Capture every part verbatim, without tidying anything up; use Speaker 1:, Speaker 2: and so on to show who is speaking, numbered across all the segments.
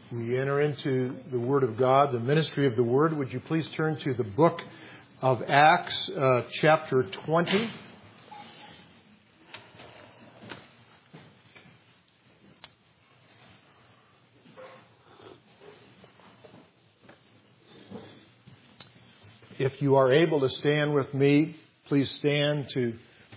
Speaker 1: we enter into the Word of God, the ministry of the Word, would you please turn to the book of Acts, uh, chapter twenty. If you are able to stand with me, please stand to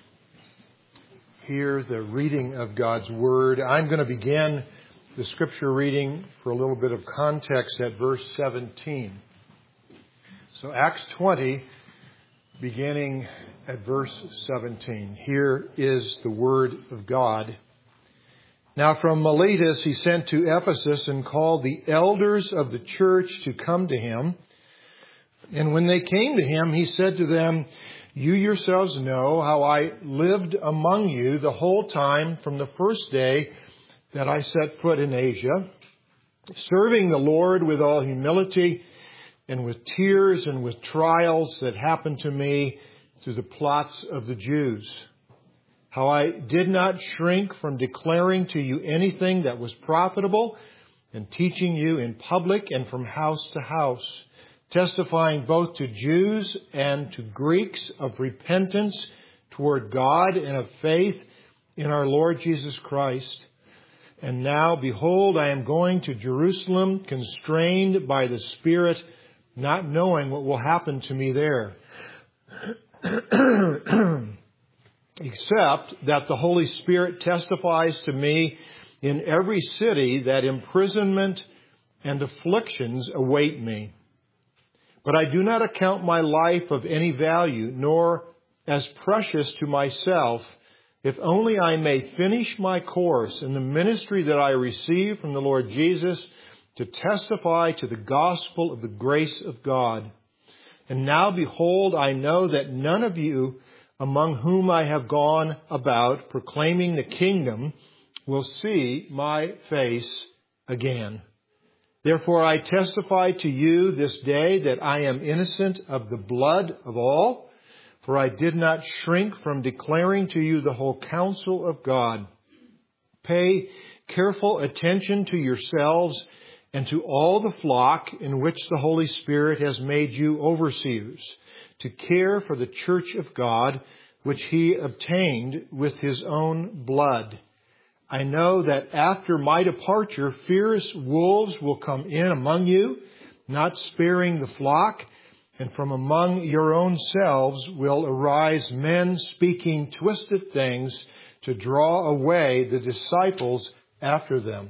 Speaker 1: hear the reading of God's Word. I'm going to begin the scripture reading for a little bit of context at verse seventeen. So Acts twenty, beginning at verse seventeen. Here is the Word of God. Now from Miletus he sent to Ephesus and called the elders of the church to come to him. And when they came to him, he said to them, "You yourselves know how I lived among you the whole time from the first day that I set foot in Asia, serving the Lord with all humility and with tears and with trials that happened to me through the plots of the Jews. How I did not shrink from declaring to you anything that was profitable and teaching you in public and from house to house, testifying both to Jews and to Greeks of repentance toward God and of faith in our Lord Jesus Christ. And now, behold, I am going to Jerusalem, constrained by the Spirit, not knowing what will happen to me there, except that the Holy Spirit testifies to me in every city that imprisonment and afflictions await me. But I do not account my life of any value, nor as precious to myself, if only I may finish my course in the ministry that I received from the Lord Jesus to testify to the gospel of the grace of God. And now, behold, I know that none of you among whom I have gone about proclaiming the kingdom will see my face again. Therefore I testify to you this day that I am innocent of the blood of all, for I did not shrink from declaring to you the whole counsel of God. Pay careful attention to yourselves and to all the flock in which the Holy Spirit has made you overseers, to care for the church of God, which he obtained with his own blood. I know that after my departure, fierce wolves will come in among you, not sparing the flock, and from among your own selves will arise men speaking twisted things to draw away the disciples after them.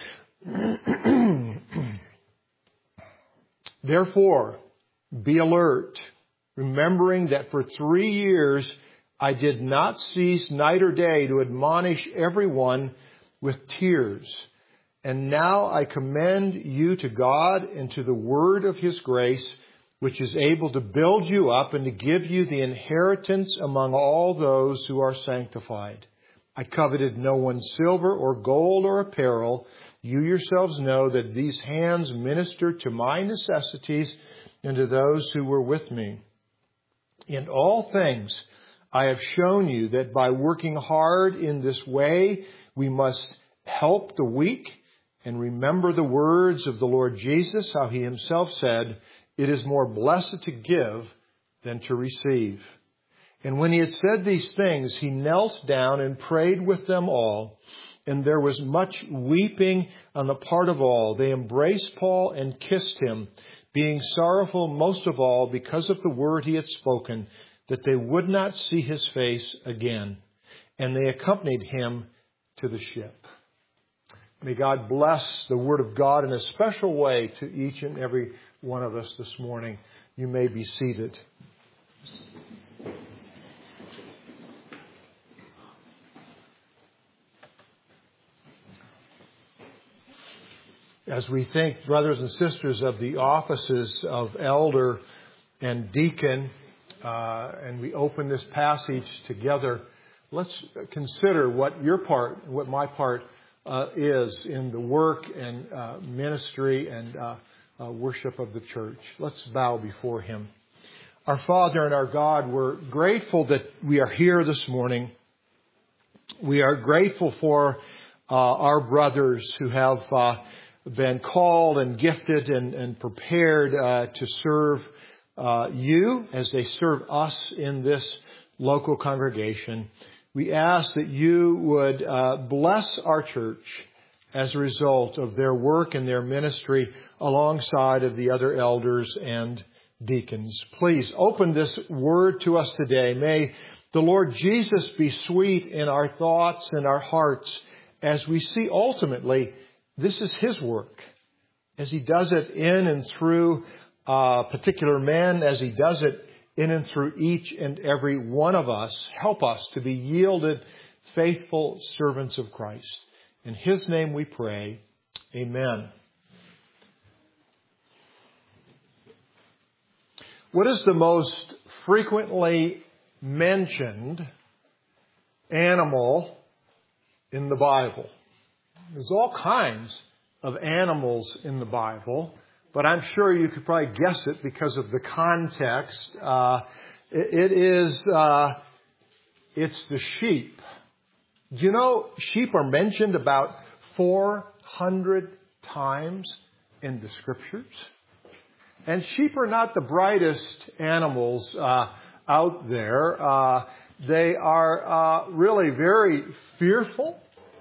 Speaker 1: Therefore, be alert, remembering that for three years I did not cease night or day to admonish everyone with tears. And now I commend you to God and to the word of his grace, which is able to build you up and to give you the inheritance among all those who are sanctified. I coveted no one's silver or gold or apparel. You yourselves know that these hands ministered to my necessities and to those who were with me. In all things, I have shown you that by working hard in this way, we must help the weak and remember the words of the Lord Jesus, how he himself said, "It is more blessed to give than to receive." And when he had said these things, he knelt down and prayed with them all. And there was much weeping on the part of all. They embraced Paul and kissed him, being sorrowful most of all because of the word he had spoken, that they would not see his face again. And they accompanied him to the ship. May God bless the word of God in a special way to each and every one of us this morning. You may be seated. As we think, brothers and sisters, of the offices of elder and deacon, uh, and we open this passage together, let's consider what your part, what my part uh, is in the work and uh, ministry and uh, uh, worship of the church. Let's bow before him. Our Father and our God, we're grateful that we are here this morning. We are grateful for uh, our brothers who have uh, been called and gifted and, and prepared uh, to serve uh, you as they serve us in this local congregation. We ask that you would uh, bless our church as a result of their work and their ministry alongside of the other elders and deacons. Please open this word to us today. May the Lord Jesus be sweet in our thoughts and our hearts as we see ultimately this is His work. As He does it in and through uh, particular men, as He does it in and through each and every one of us, help us to be yielded, faithful servants of Christ. In His name we pray. Amen. What is the most frequently mentioned animal in the Bible? There's all kinds of animals in the Bible, but I'm sure you could probably guess it because of the context. Uh, it, it is, uh, it's the sheep. Do you know sheep are mentioned about four hundred times in the Scriptures? And sheep are not the brightest animals uh, out there. Uh, they are uh, really very fearful.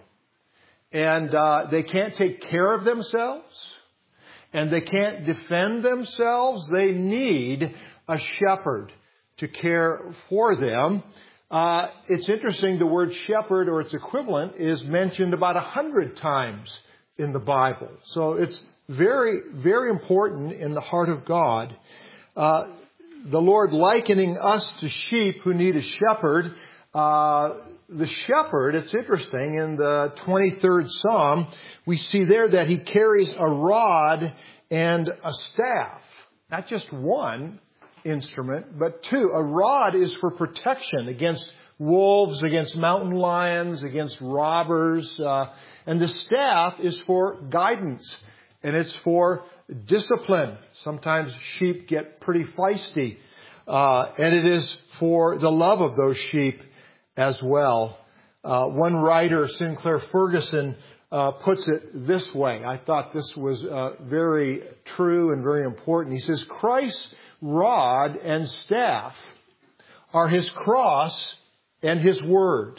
Speaker 1: And uh, they can't take care of themselves. And they can't defend themselves. They need a shepherd to care for them. Uh, it's interesting, the word shepherd or its equivalent is mentioned about a hundred times in the Bible. So it's very, very important in the heart of God. Uh, the Lord likening us to sheep who need a shepherd. Uh, the shepherd, it's interesting, in the twenty-third Psalm, we see there that he carries a rod and a staff. Not just one instrument, but two. A rod is for protection against wolves, against mountain lions, against robbers. Uh, and the staff is for guidance. And it's for discipline. Sometimes sheep get pretty feisty. Uh, and it is for the love of those sheep as well. Uh, one writer, Sinclair Ferguson, uh, puts it this way. I thought this was uh, very true and very important. He says, Christ's rod and staff are His cross and His word.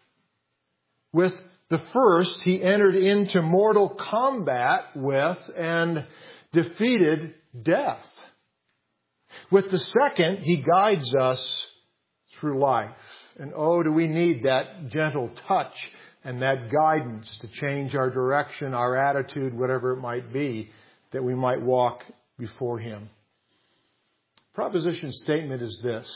Speaker 1: With the first, He entered into mortal combat with and defeated death. With the second, He guides us through life. And oh, do we need that gentle touch and that guidance to change our direction, our attitude, whatever it might be, that we might walk before Him. Proposition statement is this.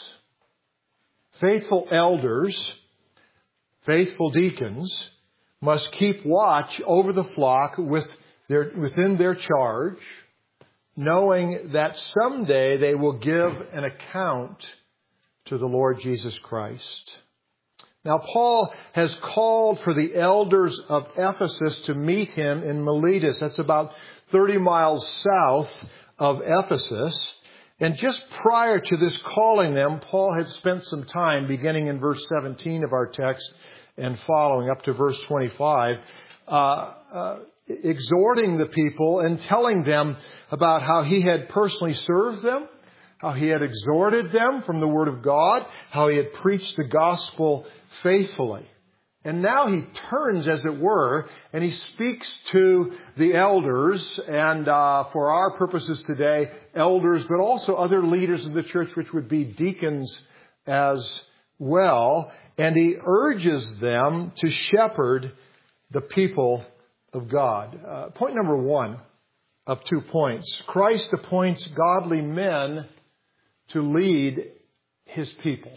Speaker 1: Faithful elders, faithful deacons, must keep watch over the flock with their, within their charge, knowing that someday they will give an account to the Lord Jesus Christ. Now, Paul has called for the elders of Ephesus to meet him in Miletus. That's about thirty miles south of Ephesus. And just prior to this calling them, Paul had spent some time, beginning in verse seventeen of our text and following up to verse twenty-five, uh, uh, exhorting the people and telling them about how he had personally served them, how he had exhorted them from the Word of God, how he had preached the gospel faithfully. And now he turns, as it were, and he speaks to the elders, and uh, for our purposes today, elders, but also other leaders in the church, which would be deacons as well. And he urges them to shepherd the people of God. Uh, point number one of two points. Christ appoints godly men to lead His people.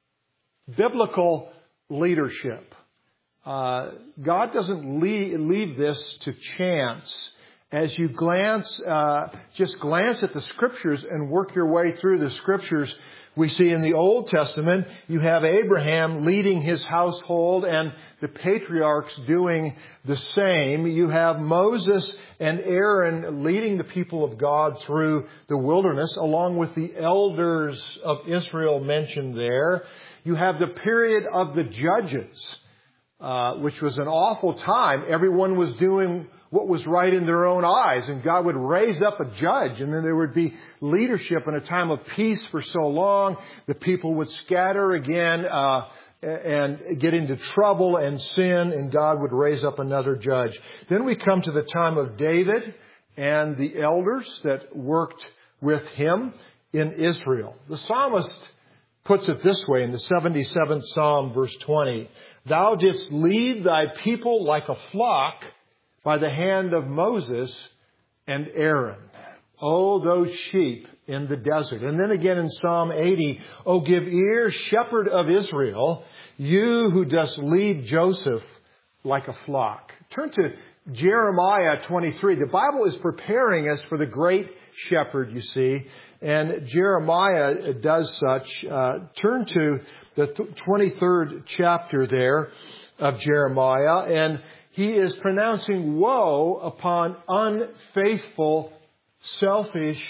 Speaker 1: Biblical leadership. Uh, God doesn't leave, leave this to chance. As you glance, uh, just glance at the Scriptures and work your way through the Scriptures, we see in the Old Testament, you have Abraham leading his household and the patriarchs doing the same. You have Moses and Aaron leading the people of God through the wilderness, along with the elders of Israel mentioned there. You have the period of the judges, uh, which was an awful time. Everyone was doing what was right in their own eyes. And God would raise up a judge, and then there would be leadership in a time of peace for so long. The people would scatter again, uh, and get into trouble and sin, and God would raise up another judge. Then we come to the time of David and the elders that worked with him in Israel. The psalmist puts it this way in the seventy-seventh Psalm, verse twenty. Thou didst lead thy people like a flock by the hand of Moses and Aaron. Oh, those sheep in the desert. And then again in Psalm eighty, oh, give ear, shepherd of Israel, you who dost lead Joseph like a flock. Turn to Jeremiah twenty-three. The Bible is preparing us for the great shepherd, you see. And Jeremiah does such. Uh, turn to the twenty-third chapter there of Jeremiah. And he is pronouncing woe upon unfaithful, selfish,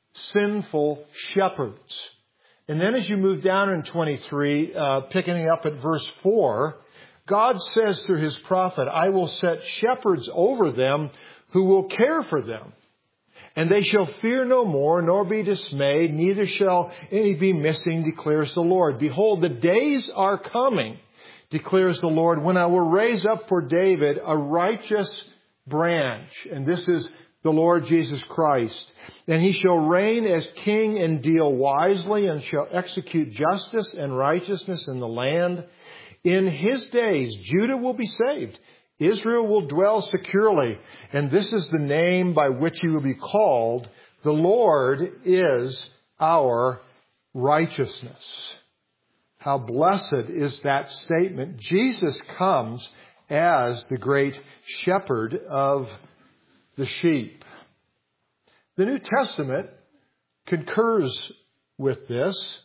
Speaker 1: sinful shepherds. And then as you move down in twenty-three, uh, picking up at verse four, God says through his prophet, I will set shepherds over them who will care for them. And they shall fear no more, nor be dismayed, neither shall any be missing, declares the Lord. Behold, the days are coming, declares the Lord, when I will raise up for David a righteous branch. And this is the Lord Jesus Christ. And he shall reign as king and deal wisely, and shall execute justice and righteousness in the land. In his days, Judah will be saved. Israel will dwell securely. And this is the name by which he will be called. The Lord is our righteousness. How blessed is that statement. Jesus comes as the great shepherd of the sheep. The New Testament concurs with this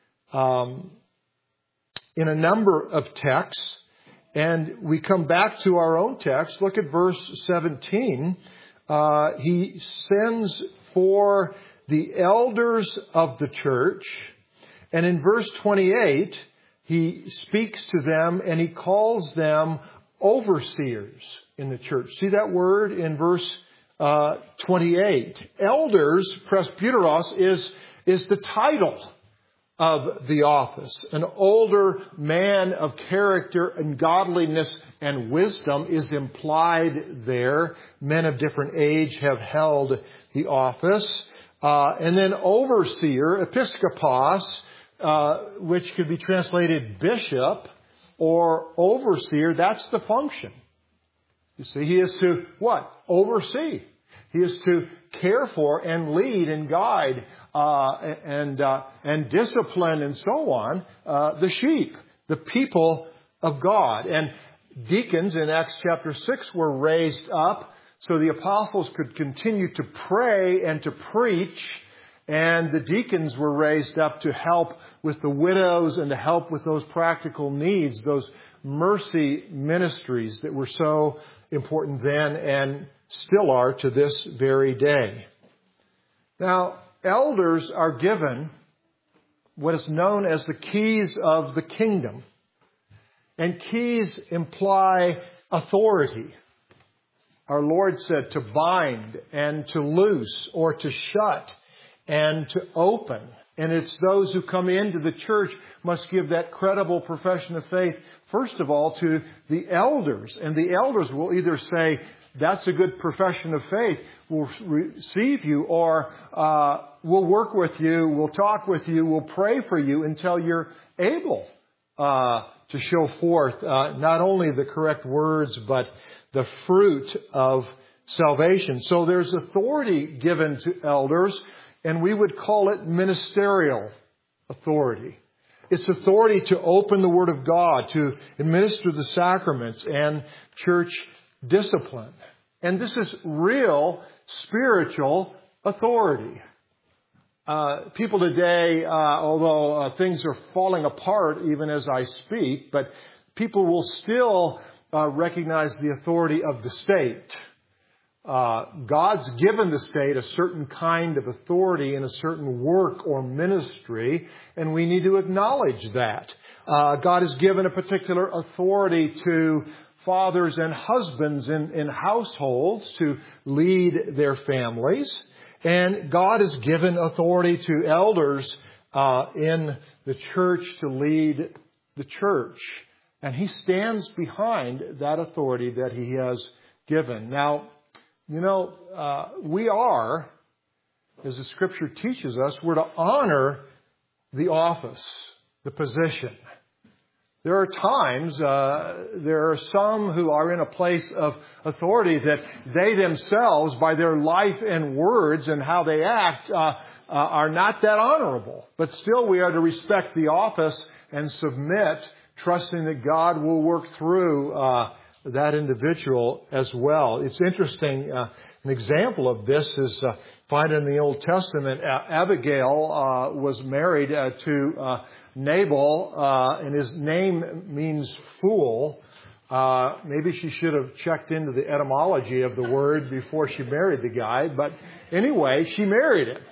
Speaker 1: um, in a number of texts. And we come back to our own text. Look at verse seventeen. Uh, he sends for the elders of the church. And in verse twenty-eight, he speaks to them and he calls them overseers in the church. See that word in verse uh, twenty-eight. Elders, presbyteros, is, is the title of the office. An older man of character and godliness and wisdom is implied there. Men of different age have held the office. Uh, and then overseer, episkopos, uh, which could be translated bishop or overseer, that's the function. You see, he is to what? Oversee. He is to care for and lead and guide uh, and uh, and discipline and so on uh, the sheep, the people of God. And deacons in Acts chapter six were raised up so the apostles could continue to pray and to preach. And the deacons were raised up to help with the widows and to help with those practical needs, those mercy ministries that were so important then and still are to this very day. Now, elders are given what is known as the keys of the kingdom. And keys imply authority. Our Lord said to bind and to loose or to shut and to open. And it's those who come into the church must give that credible profession of faith, first of all, to the elders. And the elders will either say, that's a good profession of faith, we'll receive you, or uh, we'll work with you, we'll talk with you, we'll pray for you until you're able uh, to show forth uh, not only the correct words, but the fruit of salvation. So there's authority given to elders, and we would call it ministerial authority. It's authority to open the Word of God, to administer the sacraments and church discipline. And this is real spiritual authority. Uh, people today, uh, although uh, things are falling apart even as I speak, but people will still uh, recognize the authority of the state. Uh, God's given the state a certain kind of authority in a certain work or ministry, and we need to acknowledge that. Uh, God has given a particular authority to fathers and husbands in, in households to lead their families. And God has given authority to elders uh, in the church to lead the church. And He stands behind that authority that He has given. Now, you know, uh, we are, as the Scripture teaches us, we're to honor the office, the position. There are times, uh, there are some who are in a place of authority that they themselves, by their life and words and how they act, uh, uh, are not that honorable. But still we are to respect the office and submit, trusting that God will work through uh, that individual as well. It's interesting, uh, an example of this is uh, found in the Old Testament. Uh, Abigail uh, was married uh, to uh, Nabal, uh, and his name means fool. Uh, maybe she should have checked into the etymology of the word before she married the guy. But anyway, she married him.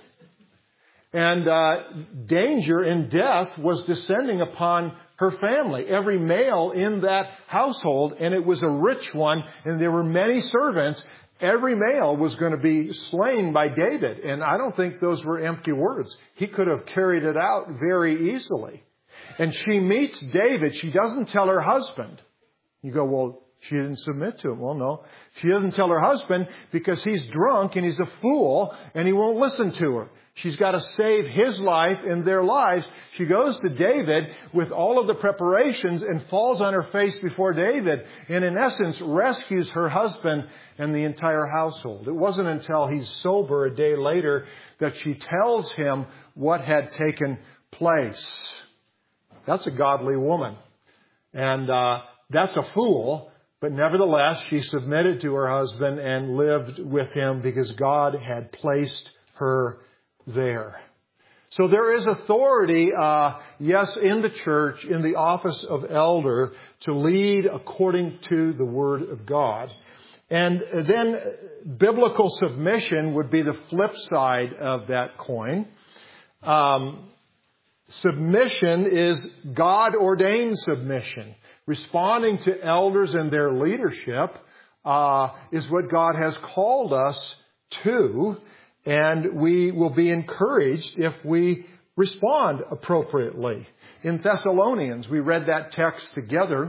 Speaker 1: And uh, danger and death was descending upon her family, every male in that household, and it was a rich one, and there were many servants. Every male was going to be slain by David, and I don't think those were empty words. He could have carried it out very easily. And she meets David. She doesn't tell her husband. You go, well, she didn't submit to him. Well, no. She doesn't tell her husband because he's drunk and he's a fool and he won't listen to her. She's got to save his life and their lives. She goes to David with all of the preparations and falls on her face before David and in essence rescues her husband and the entire household. It wasn't until he's sober a day later that she tells him what had taken place. That's a godly woman. And uh, that's a fool. But nevertheless, she submitted to her husband and lived with him because God had placed her there. So there is authority, uh, yes, in the church, in the office of elder, to lead according to the Word of God. And then biblical submission would be the flip side of that coin. Um, submission is God-ordained submission. Responding to elders and their leadership uh, is what God has called us to. And we will be encouraged if we respond appropriately. In Thessalonians, we read that text together.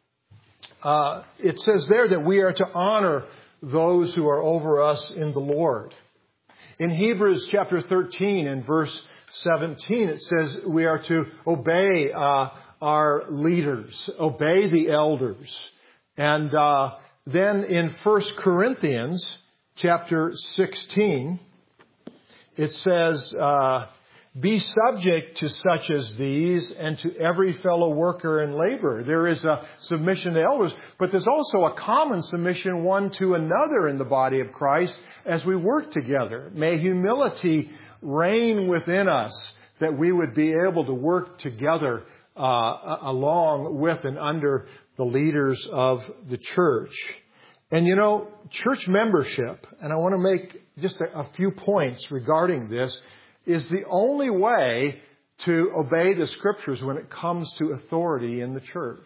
Speaker 1: Uh, it says there that we are to honor those who are over us in the Lord. In Hebrews chapter thirteen and verse seventeen, it says we are to obey uh, our leaders, obey the elders. And uh, then in First Corinthians chapter sixteen, it says, uh, be subject to such as these and to every fellow worker and laborer. There is a submission to elders, but there's also a common submission one to another in the body of Christ as we work together. May humility reign within us that we would be able to work together uh, along with and under the leaders of the church. And you know, church membership, and I want to make just a, a few points regarding this, is the only way to obey the Scriptures when it comes to authority in the church.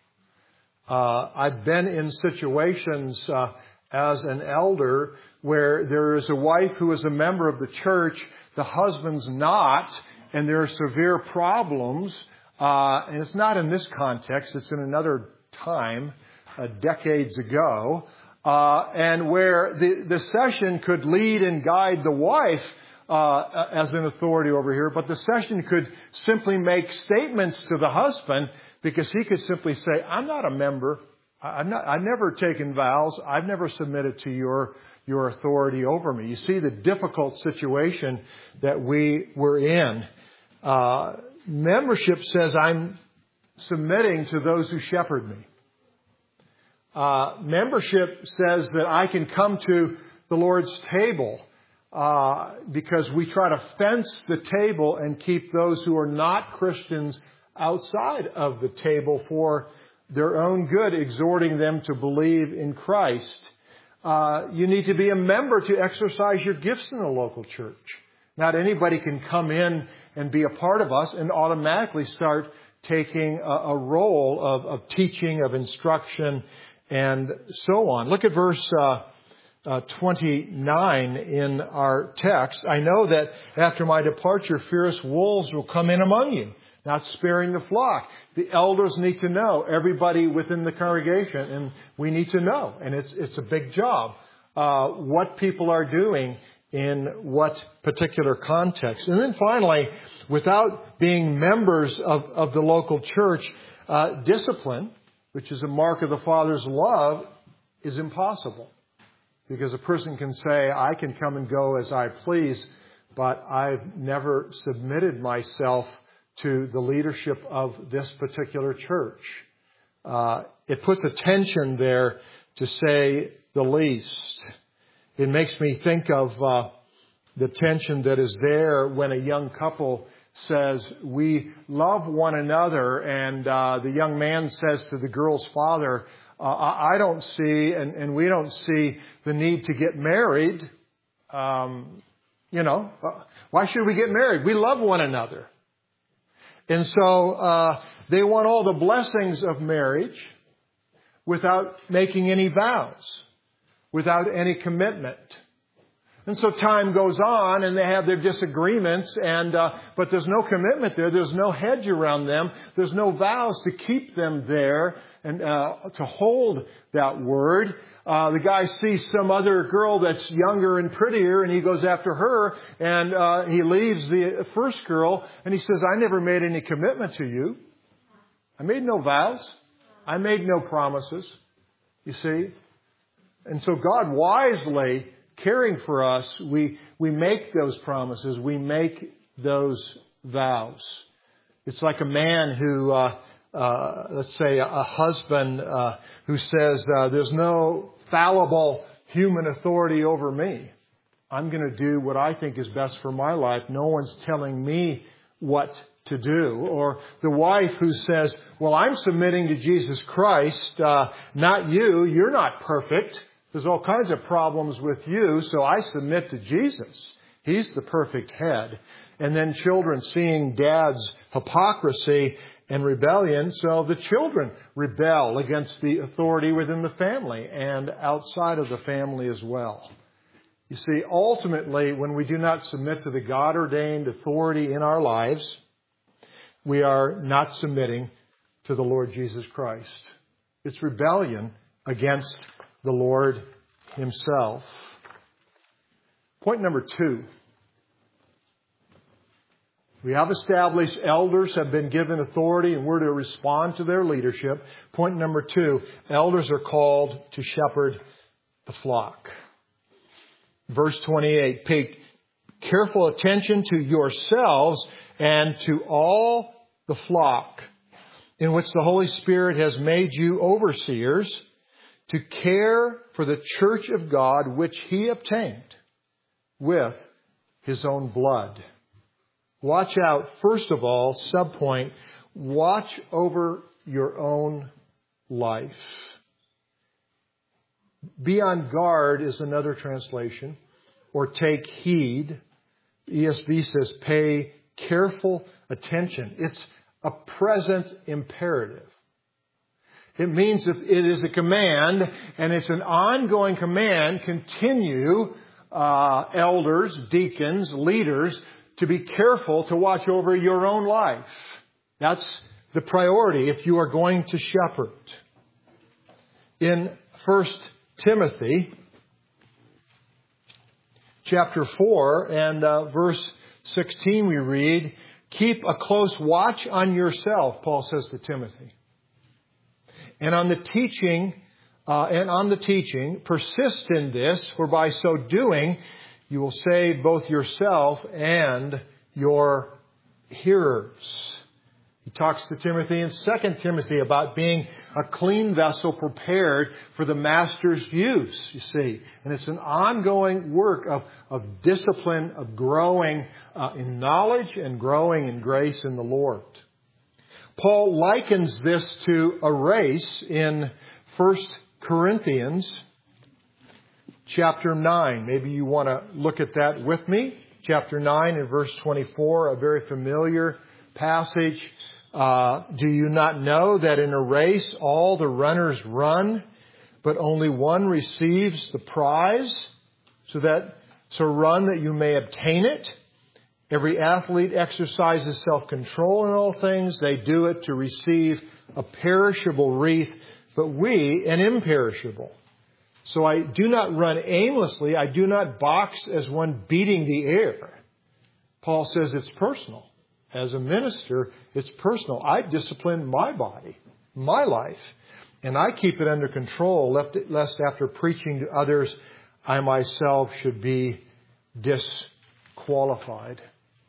Speaker 1: Uh, I've been in situations uh, as an elder where there is a wife who is a member of the church, the husband's not, and there are severe problems. Uh, and it's not in this context, it's in another time, uh, decades ago. Uh, and where the, the session could lead and guide the wife uh, as an authority over here, but the session could simply make statements to the husband because he could simply say, I'm not a member. I'm not, I've never taken vows. I've never submitted to your, your authority over me. You see the difficult situation that we were in. Uh, membership says I'm submitting to those who shepherd me. Uh, membership says that I can come to the Lord's table uh, because we try to fence the table and keep those who are not Christians outside of the table for their own good, exhorting them to believe in Christ. Uh, you need to be a member to exercise your gifts in the local church. Not anybody can come in and be a part of us and automatically start taking a, a role of, of teaching, of instruction, and so on. Look at verse uh, uh, twenty-nine in our text. I know that after my departure, fierce wolves will come in among you, not sparing the flock. The elders need to know, everybody within the congregation, and we need to know, and it's it's a big job, uh, what people are doing in what particular context. And then finally, without being members of, of the local church, uh, discipline, which is a mark of the Father's love, is impossible. Because a person can say, I can come and go as I please, but I've never submitted myself to the leadership of this particular church. Uh, it puts a tension there, to say the least. It makes me think of uh, the tension that is there when a young couple says, we love one another, and uh, the young man says to the girl's father, uh, I don't see, and, and we don't see the need to get married. Um, you know, uh, why should we get married? We love one another. And so uh, they want all the blessings of marriage without making any vows, without any commitment. And so time goes on, and they have their disagreements, and uh, but there's no commitment there. There's no hedge around them. There's no vows to keep them there and uh, to hold that word. Uh, the guy sees some other girl that's younger and prettier, and he goes after her, and uh, he leaves the first girl, and he says, I never made any commitment to you. I made no vows. I made no promises. You see? And so God wisely, caring for us, we, we make those promises. We make those vows. It's like a man who, uh, uh, let's say a, a husband uh, who says, uh, there's no fallible human authority over me. I'm going to do what I think is best for my life. No one's telling me what to do. Or the wife who says, well, I'm submitting to Jesus Christ, uh, not you. You're not perfect. There's all kinds of problems with you, so I submit to Jesus. He's the perfect head. And then children seeing dad's hypocrisy and rebellion, so the children rebel against the authority within the family and outside of the family as well. You see, ultimately, when we do not submit to the God-ordained authority in our lives, we are not submitting to the Lord Jesus Christ. It's rebellion against the Lord Himself. Point number two. We have established elders have been given authority and we're to respond to their leadership. Point number two. Elders are called to shepherd the flock. Verse twenty-eight. Pay careful attention to yourselves and to all the flock in which the Holy Spirit has made you overseers, to care for the church of God, which He obtained with His own blood. Watch out, first of all, subpoint, watch over your own life. Be on guard is another translation, or take heed. E S V says pay careful attention. It's a present imperative. It means that it is a command, and it's an ongoing command. Continue, uh, elders, deacons, leaders, to be careful to watch over your own life. That's the priority if you are going to shepherd. In First Timothy chapter four and uh, verse sixteen we read, keep a close watch on yourself, Paul says to Timothy. And on the teaching, uh, and on the teaching, persist in this, for by so doing, you will save both yourself and your hearers. He talks to Timothy in Second Timothy about being a clean vessel prepared for the master's use, you see. And it's an ongoing work of, of discipline, of growing uh, in knowledge and growing in grace in the Lord. Paul likens this to a race in First Corinthians chapter nine. Maybe you want to look at that with me. Chapter nine and verse twenty-four, a very familiar passage. Uh, do you not know that in a race all the runners run, but only one receives the prize, so that so run that you may obtain it. Every athlete exercises self-control in all things. They do it to receive a perishable wreath, but we an imperishable. So I do not run aimlessly. I do not box as one beating the air. Paul says it's personal. As a minister, it's personal. I discipline my body, my life, and I keep it under control, lest after preaching to others, I myself should be disqualified.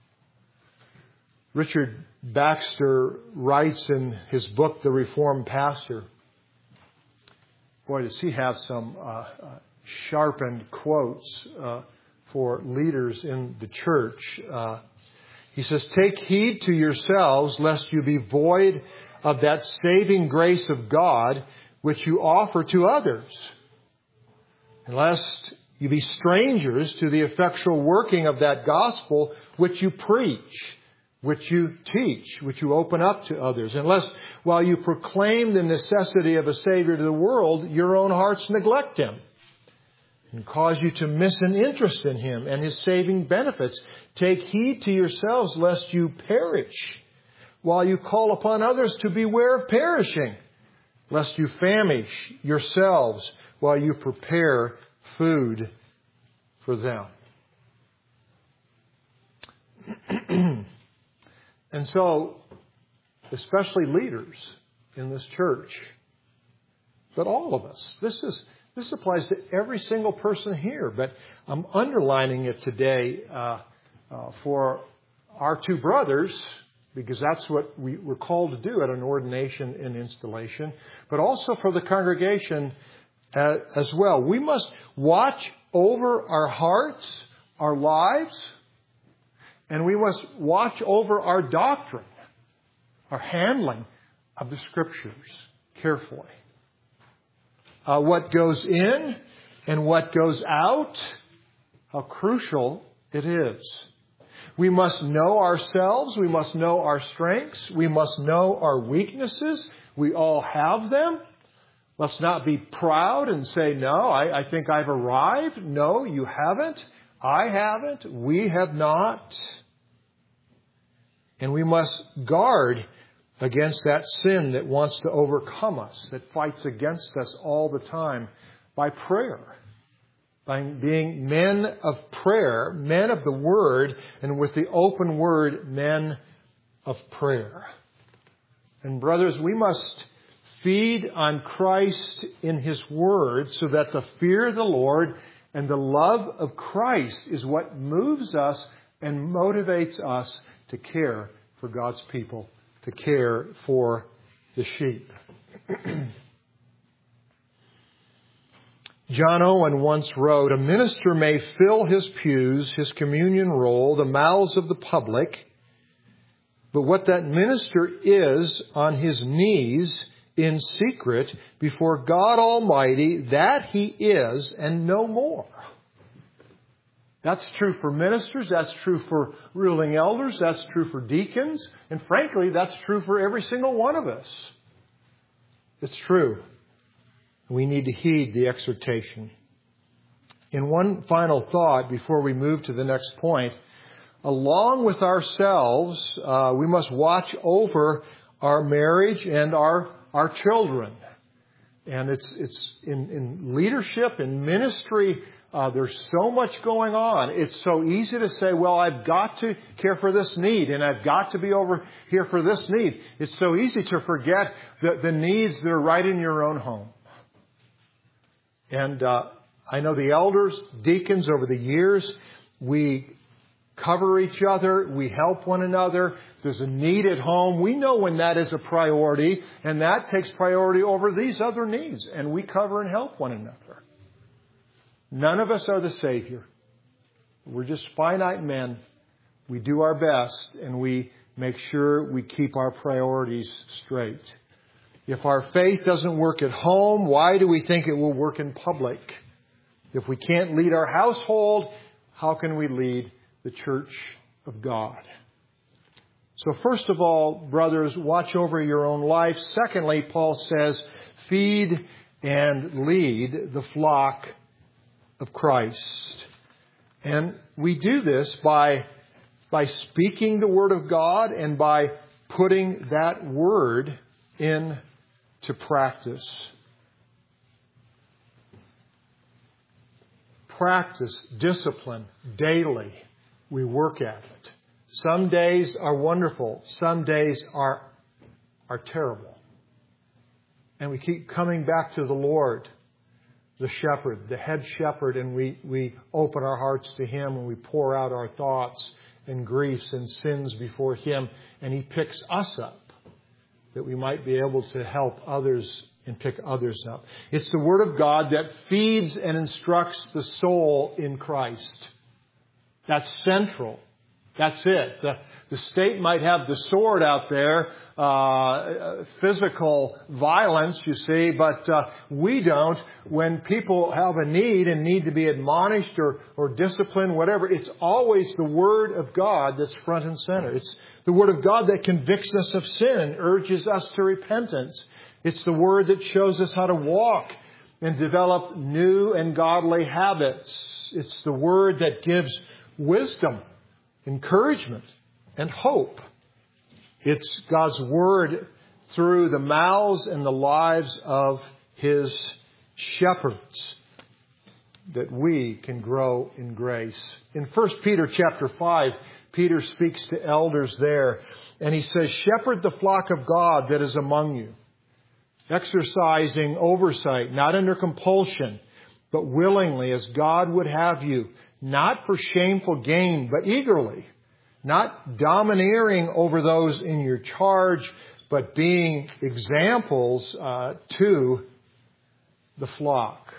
Speaker 1: Richard Baxter writes in his book, The Reformed Pastor. Boy, does he have some uh, uh, sharpened quotes uh, for leaders in the church. Uh, he says, "Take heed to yourselves, lest you be void of that saving grace of God which you offer to others, and lest you be strangers to the effectual working of that gospel which you preach, which you teach, which you open up to others, unless while you proclaim the necessity of a Savior to the world, your own hearts neglect Him and cause you to miss an interest in Him and His saving benefits. Take heed to yourselves lest you perish, while you call upon others to beware of perishing, lest you famish yourselves while you prepare food for them." And so, especially leaders in this church, but all of us, this is this applies to every single person here, but I'm underlining it today uh, uh, for our two brothers, because that's what we were called to do at an ordination and installation, but also for the congregation uh, as well. We must watch over our hearts, our lives, and we must watch over our doctrine, our handling of the Scriptures carefully. Uh, what goes in and what goes out, how crucial it is. We must know ourselves. We must know our strengths. We must know our weaknesses. We all have them. Let's not be proud and say, no, I, I think I've arrived. No, you haven't. I haven't. We have not. And we must guard against that sin that wants to overcome us, that fights against us all the time, by prayer. By being men of prayer, men of the Word, and with the open Word, men of prayer. And brothers, we must feed on Christ in His Word, so that the fear of the Lord and the love of Christ is what moves us and motivates us to care for God's people, to care for the sheep. John Owen once wrote, "A minister may fill his pews, his communion roll, the mouths of the public, but what that minister is on his knees in secret before God Almighty, that he is and no more." That's true for ministers. That's true for ruling elders. That's true for deacons. And frankly, that's true for every single one of us. It's true. We need to heed the exhortation. In one final thought before we move to the next point, along with ourselves, uh, we must watch over our marriage and our, our children. And it's, it's in, in leadership, in ministry, Uh, there's so much going on. It's so easy to say, well, I've got to care for this need, and I've got to be over here for this need. It's so easy to forget the, the needs that are right in your own home. And uh, I know the elders, deacons, over the years, we cover each other, we help one another. There's a need at home. We know when that is a priority, and that takes priority over these other needs, and we cover and help one another. None of us are the Savior. We're just finite men. We do our best, and we make sure we keep our priorities straight. If our faith doesn't work at home, why do we think it will work in public? If we can't lead our household, how can we lead the church of God? So first of all, brothers, watch over your own life. Secondly, Paul says, feed and lead the flock of Christ. And we do this by, by speaking the Word of God and by putting that Word into practice. Practice, discipline, daily. We work at it. Some days are wonderful. Some days are, are terrible. And we keep coming back to the Lord, the shepherd, the head shepherd, and we, we open our hearts to Him and we pour out our thoughts and griefs and sins before Him. And He picks us up that we might be able to help others and pick others up. It's the Word of God that feeds and instructs the soul in Christ. That's central. That's it. The, the state might have the sword out there, uh, physical violence, you see, but uh, we don't. When people have a need and need to be admonished or, or disciplined, whatever, it's always the Word of God that's front and center. It's the Word of God that convicts us of sin and urges us to repentance. It's the Word that shows us how to walk and develop new and godly habits. It's the Word that gives wisdom, encouragement, and hope. It's God's Word through the mouths and the lives of His shepherds that we can grow in grace. In First Peter chapter five, Peter speaks to elders there, and he says, "Shepherd the flock of God that is among you, exercising oversight, not under compulsion, but willingly, as God would have you, not for shameful gain, but eagerly, not domineering over those in your charge, but being examples uh, to the flock."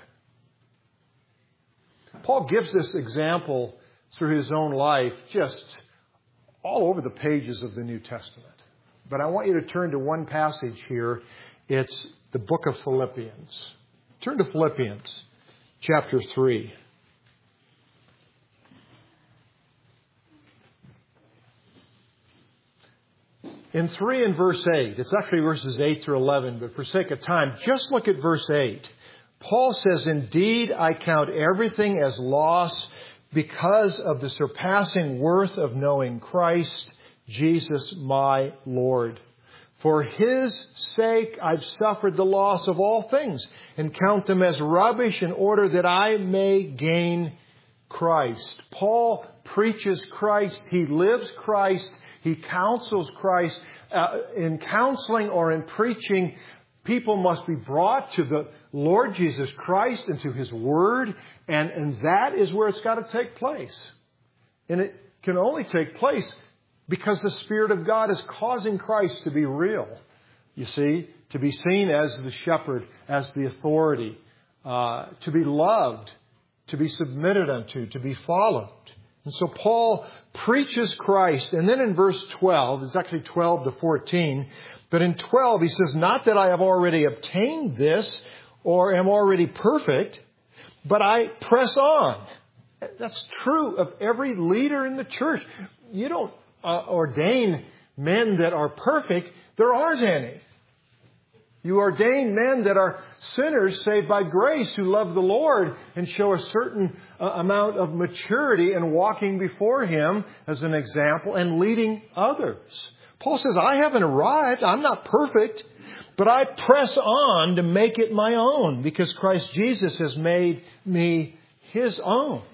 Speaker 1: Paul gives this example through his own life just all over the pages of the New Testament. But I want you to turn to one passage here. It's the book of Philippians. Turn to Philippians chapter three. In three and verse eight, it's actually verses eight through eleven, but for sake of time, just look at verse eight. Paul says, "Indeed, I count everything as loss because of the surpassing worth of knowing Christ, Jesus my Lord. For His sake I've suffered the loss of all things and count them as rubbish in order that I may gain Christ." Paul preaches Christ. He lives Christ. He counsels Christ. Uh, in counseling or in preaching, people must be brought to the Lord Jesus Christ and to His Word. And, and that is where it's got to take place. And it can only take place because the Spirit of God is causing Christ to be real. You see, to be seen as the shepherd, as the authority, uh, to be loved, to be submitted unto, to be followed. And so Paul preaches Christ. And then in verse twelve, it's actually twelve to fourteen, but in twelve he says, "Not that I have already obtained this or am already perfect, but I press on." That's true of every leader in the church. You don't uh, ordain men that are perfect. There aren't any. You ordain men that are sinners saved by grace who love the Lord and show a certain uh, amount of maturity in walking before Him as an example and leading others. Paul says, I haven't arrived. I'm not perfect, but I press on to make it my own because Christ Jesus has made me His own.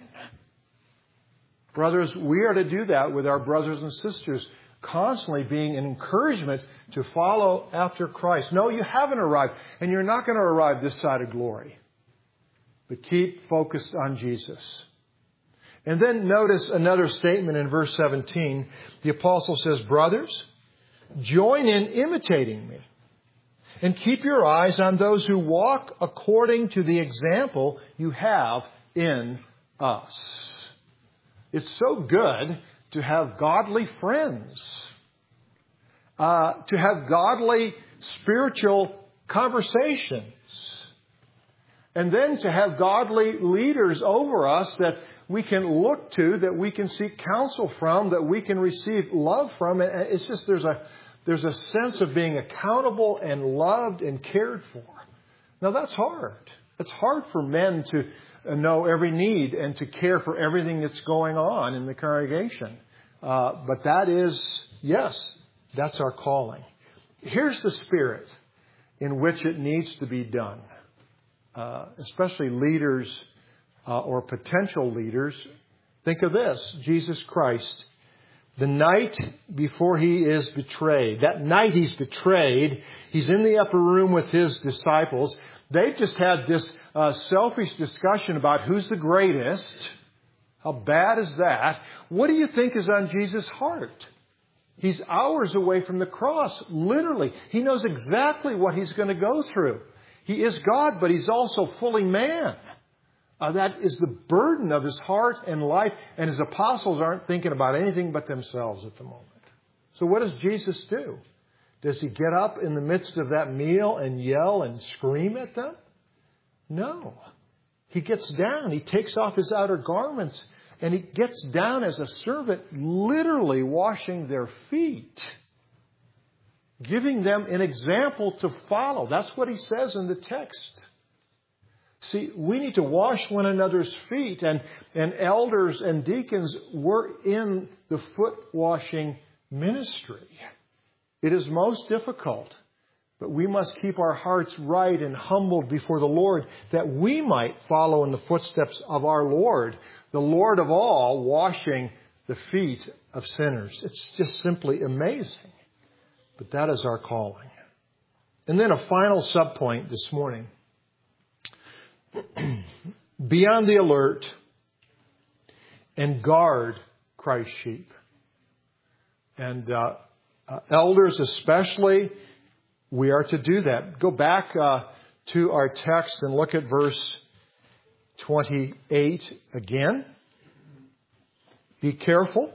Speaker 1: Brothers, we are to do that with our brothers and sisters, constantly being an encouragement to follow after Christ. No, you haven't arrived, and you're not going to arrive this side of glory. But keep focused on Jesus. And then notice another statement in verse seventeen. The apostle says, "Brothers, join in imitating me, and keep your eyes on those who walk according to the example you have in us." It's so good to have godly friends, uh, to have godly spiritual conversations, and then to have godly leaders over us that we can look to, that we can seek counsel from, that we can receive love from. It's just there's a there's a sense of being accountable and loved and cared for Now that's hard. It's hard for men to know every need and to care for everything that's going on in the congregation. Uh, but that is, yes, that's our calling. Here's the spirit in which it needs to be done. Uh, especially leaders uh, or potential leaders. Think of this, Jesus Christ. The night before He is betrayed, that night He's betrayed, He's in the upper room with His disciples. They've just had this uh, selfish discussion about who's the greatest. How bad is that? What do you think is on Jesus' heart? He's hours away from the cross, literally. He knows exactly what He's going to go through. He is God, but He's also fully man. Uh, that is the burden of His heart and life. And His apostles aren't thinking about anything but themselves at the moment. So what does Jesus do? Does He get up in the midst of that meal and yell and scream at them? No. He gets down. He takes off His outer garments and He gets down as a servant, literally washing their feet, giving them an example to follow. That's what He says in the text. See, we need to wash one another's feet, and, and elders and deacons were in the foot washing ministry. It is most difficult, but we must keep our hearts right and humbled before the Lord, that we might follow in the footsteps of our Lord, the Lord of all, washing the feet of sinners. It's just simply amazing. But that is our calling. And then a final subpoint this morning. Be on the alert and guard Christ's sheep. And uh, uh, elders especially, we are to do that. Go back uh, to our text and look at verse twenty-eight again. Be careful.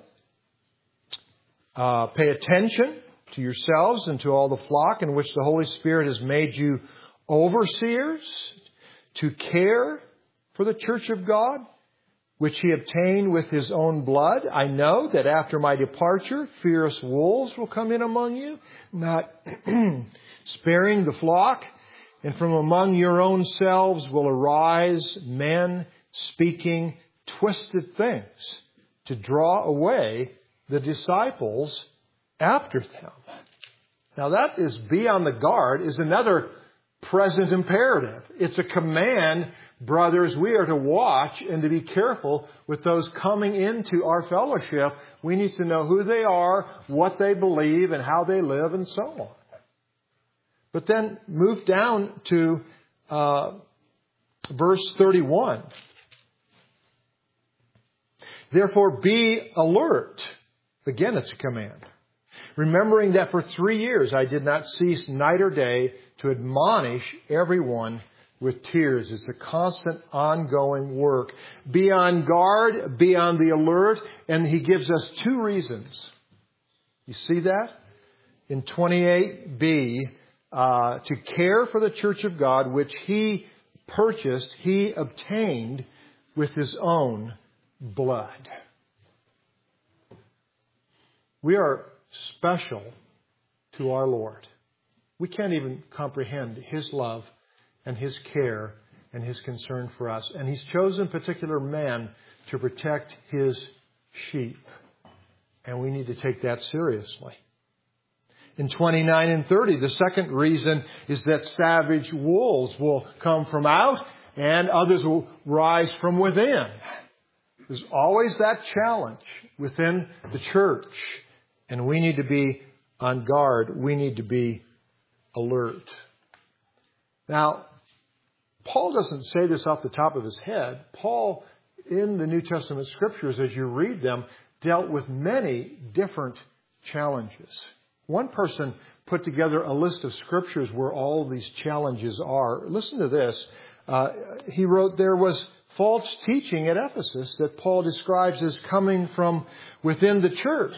Speaker 1: Uh, pay attention to yourselves and to all the flock in which the Holy Spirit has made you overseers, to care for the church of God, which He obtained with His own blood. I know that after my departure, fierce wolves will come in among you, not sparing the flock. And from among your own selves will arise men speaking twisted things to draw away the disciples after them. Now that is be on the guard is another present imperative. It's a command, brothers, we are to watch and to be careful with those coming into our fellowship. We need to know who they are, what they believe, and how they live, and so on. But then move down to uh, verse thirty-one. Therefore be alert. Again, it's a command. Remembering that for three years I did not cease night or day to admonish everyone with tears. It's a constant, ongoing work. Be on guard, be on the alert, and He gives us two reasons. You see that? In twenty-eight b, uh, to care for the church of God, which He purchased, He obtained with His own blood. We are special to our Lord. We can't even comprehend His love and His care and His concern for us. And He's chosen particular men to protect His sheep. And we need to take that seriously. In twenty-nine and thirty, the second reason is that savage wolves will come from out and others will rise from within. There's always that challenge within the church. And we need to be on guard. We need to be alert. Now, Paul doesn't say this off the top of his head. Paul, in the New Testament scriptures, as you read them, dealt with many different challenges. One person put together a list of scriptures where all these challenges are. Listen to this. Uh, he wrote, there was false teaching at Ephesus that Paul describes as coming from within the church.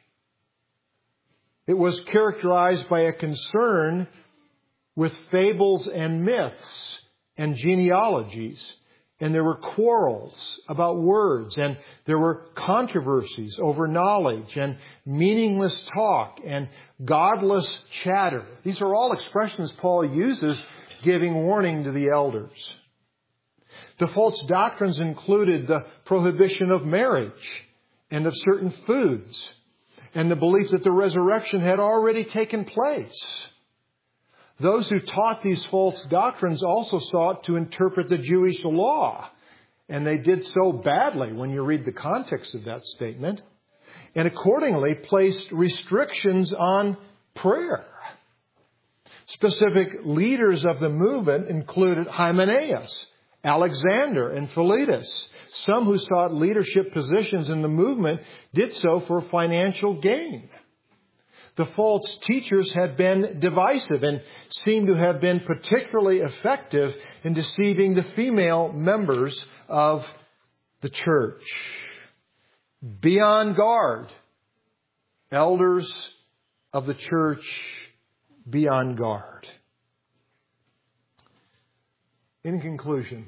Speaker 1: It was characterized by a concern with fables and myths and genealogies. And there were quarrels about words, and there were controversies over knowledge, and meaningless talk, and godless chatter. These are all expressions Paul uses giving warning to the elders. The false doctrines included the prohibition of marriage and of certain foods, and the belief that the resurrection had already taken place. Those who taught these false doctrines also sought to interpret the Jewish law, and they did so badly when you read the context of that statement, and accordingly placed restrictions on prayer. Specific leaders of the movement included Hymenaeus, Alexander, and Philetus. Some who sought leadership positions in the movement did so for financial gain. The false teachers had been divisive and seemed to have been particularly effective in deceiving the female members of the church. Be on guard. Elders of the church, be on guard. In conclusion,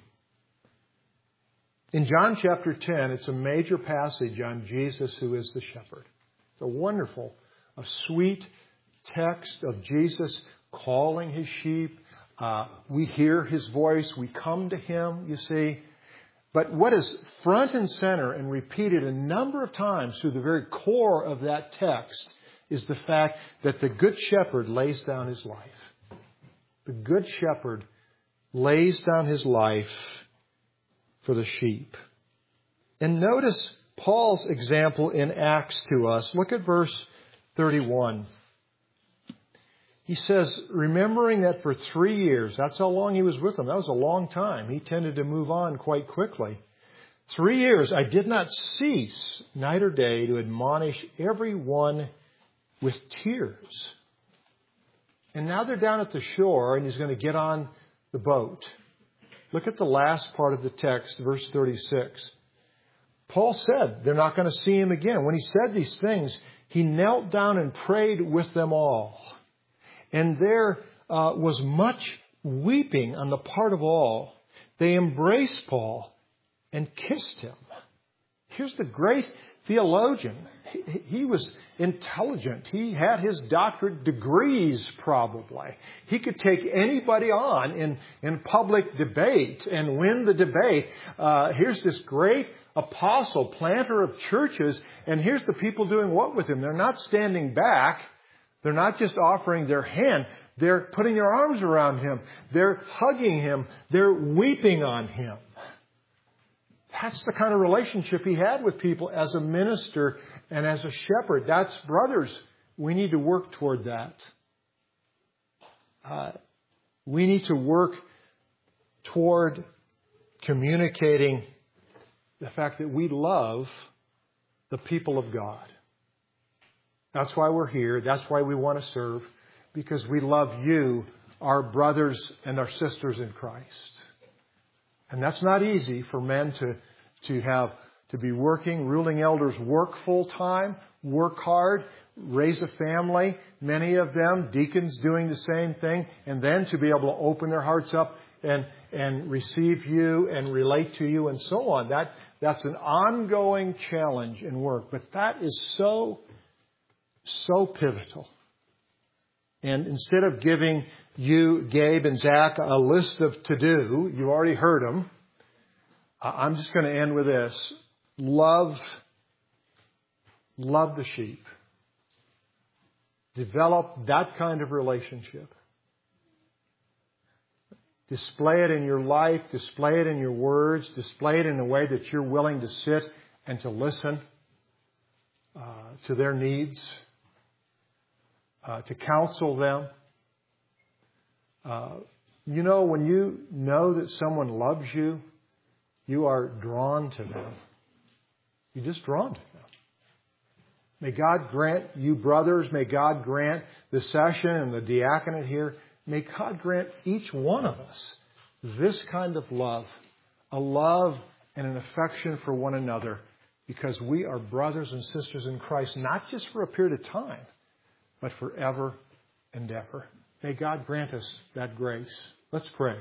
Speaker 1: in John chapter ten, it's a major passage on Jesus who is the shepherd. It's a wonderful, a sweet text of Jesus calling his sheep. Uh, we hear his voice. We come to him, you see. But what is front and center and repeated a number of times through the very core of that text is the fact that the Good Shepherd lays down his life. The Good Shepherd lays down his life for the sheep. And notice Paul's example in Acts to us. Look at verse thirty-one. He says, remembering that for three years, that's how long he was with them. That was a long time. He tended to move on quite quickly. Three years, I did not cease night or day to admonish everyone with tears. And now they're down at the shore and he's going to get on the boat. Look at the last part of the text, verse thirty-six. Paul said they're not going to see him again. When he said these things, he knelt down and prayed with them all. And there uh, was much weeping on the part of all. They embraced Paul and kissed him. Here's the great theologian. He, he was intelligent. He had his doctorate degrees, probably. He could take anybody on in, in public debate and win the debate. Uh, here's this great apostle, planter of churches, and here's the people doing what with him? They're not standing back. They're not just offering their hand. They're putting their arms around him. They're hugging him. They're weeping on him. That's the kind of relationship he had with people as a minister and as a shepherd. That's, brothers, we need to work toward that. Uh, we need to work toward communicating the fact that we love the people of God. That's why we're here. That's why we want to serve. Because we love you, our brothers and our sisters in Christ. And that's not easy for men to, to have, to be working. Ruling elders work full time, work hard, raise a family. Many of them, deacons doing the same thing. And then to be able to open their hearts up and, and receive you and relate to you and so on. That, that's an ongoing challenge in work. But that is so So pivotal. And instead of giving you, Gabe and Zach, a list of to-do, you already heard them. I'm just going to end with this. Love, love the sheep. Develop that kind of relationship. Display it in your life. Display it in your words. Display it in a way that you're willing to sit and to listen uh, to their needs. Uh, to counsel them. Uh, you know, when you know that someone loves you, you are drawn to them. You're just drawn to them. May God grant you brothers, may God grant the session and the diaconate here, may God grant each one of us this kind of love, a love and an affection for one another, because we are brothers and sisters in Christ, not just for a period of time, but forever and ever. May God grant us that grace. Let's pray.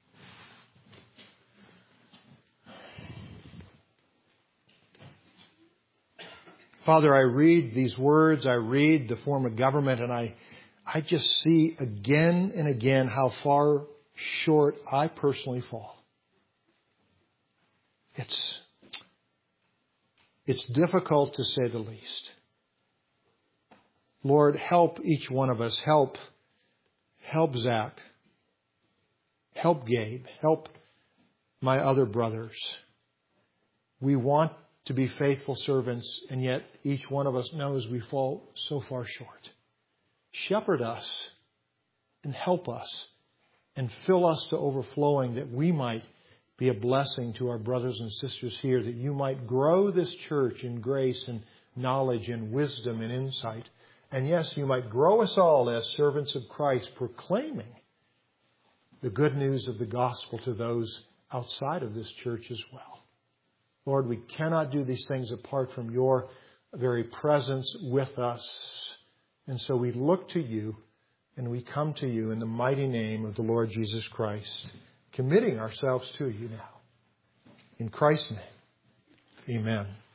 Speaker 1: Father, I read these words, I read the form of government, and I, I just see again and again how far short I personally fall. It's, it's difficult to say the least. Lord, help each one of us. Help, help Zach. Help Gabe. Help my other brothers. We want to be faithful servants, and yet each one of us knows we fall so far short. Shepherd us and help us and fill us to overflowing, that we might be a blessing to our brothers and sisters here, that you might grow this church in grace and knowledge and wisdom and insight. And yes, you might grow us all as servants of Christ, proclaiming the good news of the gospel to those outside of this church as well. Lord, we cannot do these things apart from your very presence with us. And so we look to you and we come to you in the mighty name of the Lord Jesus Christ, committing ourselves to you now. In Christ's name, amen.